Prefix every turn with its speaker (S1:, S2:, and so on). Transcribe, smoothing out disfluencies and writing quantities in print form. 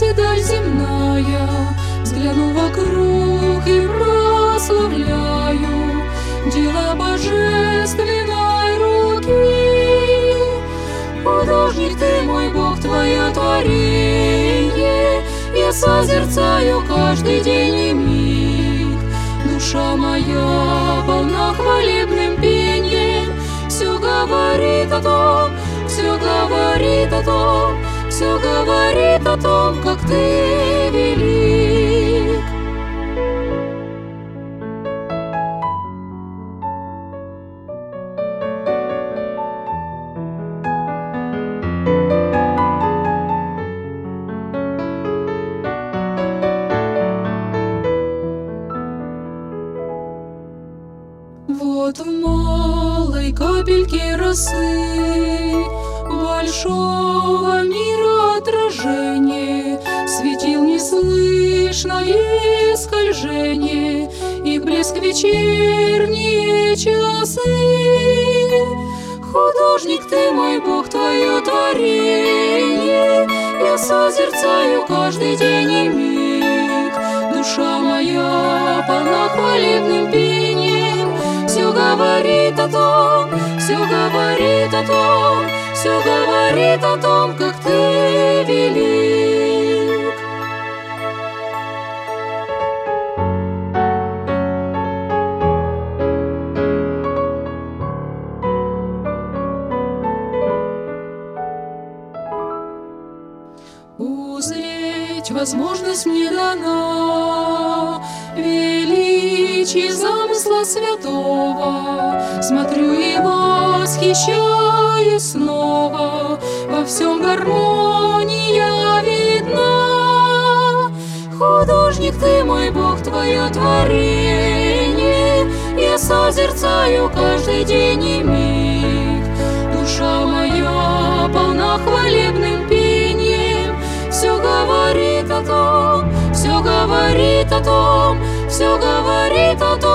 S1: и даль земная, взгляну вокруг и прославляю дела божественной руки. Художник ты, мой Бог, твое творение, я созерцаю каждый день и миг. Душа моя полна хвалебным пением, все говорит о том, все говорит о том, все говорит о том, как ты велик. Вот в малой капельке росы большого мира отражение, светил неслышное скольжение и блеск вечерние часы. Художник ты, мой Бог, твое творение, я созерцаю каждый день и миг. Душа моя полна хвалебным пением, все говорит о том, все говорит о том, все говорит о том, как ты велик. Узреть возможность мне дана, величие замысла святого, смотрю и восхищаюсь снова, во всем гармония видна. Художник ты, мой Бог, твое творение, я созерцаю каждый день и миг. Душа моя полна хвалебным пением, все говорит о том, все говорит о том, все говорит о том,